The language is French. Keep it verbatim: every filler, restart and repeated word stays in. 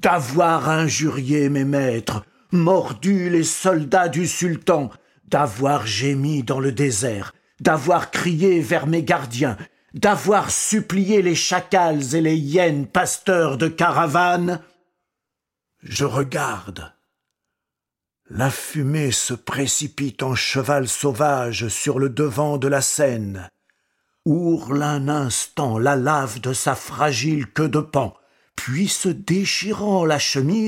d'avoir injurié mes maîtres, mordu les soldats du sultan, d'avoir gémi dans le désert, d'avoir crié vers mes gardiens, d'avoir supplié les chacals et les hyènes pasteurs de caravanes. Je regarde. La fumée se précipite en cheval sauvage sur le devant de la Seine, ourle un instant la lave de sa fragile queue de paon, puis se déchirant la chemise,